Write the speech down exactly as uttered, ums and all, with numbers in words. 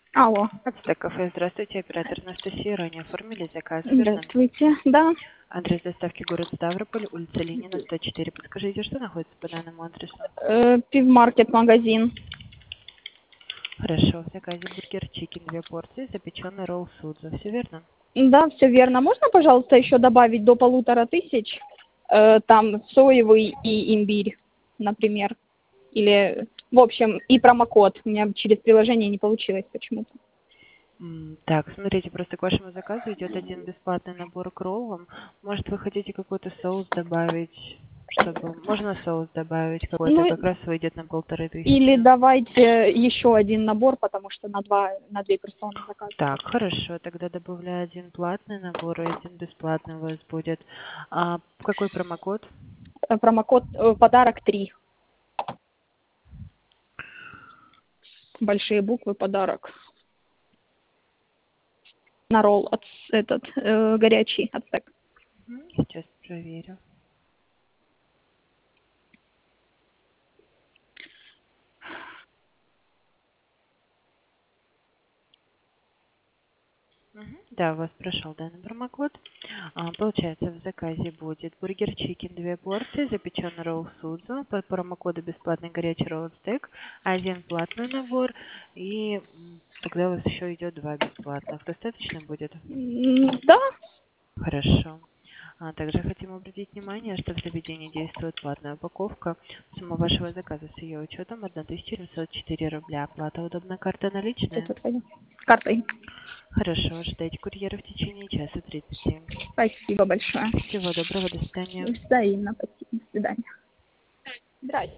Алло. Ацтек кафе, здравствуйте, оператор Анастасия, ранее оформили заказ, верно? Здравствуйте. Да. Адрес доставки город Ставрополь, улица Ленина, сто четыре. Подскажите, что находится по данному адресу? Э, пивмаркет, магазин. Хорошо, в заказе бургер чикен, две порции, запеченный ролл судзо, все верно? Да, все верно. Можно, пожалуйста, еще добавить до полутора тысяч? Э, там соевый и имбирь, например. Или, в общем, и промокод. У меня через приложение не получилось почему-то. М, Так, смотрите, просто к вашему заказу идет один бесплатный набор к роллам. Может, вы хотите какой-то соус добавить, чтобы... Можно соус добавить какой-то, Ну, как раз выйдет на полторы или тысячи. давайте еще один набор, потому что на два, на две персоны заказываю. Так, хорошо, тогда добавляю один платный набор и один бесплатный у вас будет. А какой промокод? Э, Промокод э, подарок три. Большие буквы подарок. На ролл от, этот э, горячий ацтек. Мгм. Сейчас проверю. Мгм. Да, у вас прошел данный промокод. А, получается, в заказе будет бургер чикен, две порции, запеченный ролл судзо, по промокоду бесплатный горячий ролл стейк, один платный набор, и м, тогда у вас еще идет два бесплатных. Достаточно будет? М, Да, Хорошо. А также хотим обратить внимание, что в заведении действует платная упаковка. Сумма вашего заказа с ее учетом тысяча семьсот четыре рубля. Оплата удобная, карта наличная. это твоё. Картой. Хорошо, ждайте курьера в течение часа тридцати. Спасибо большое. Всего доброго, до свидания. Взаимно, спасибо. До свидания. Здрасте.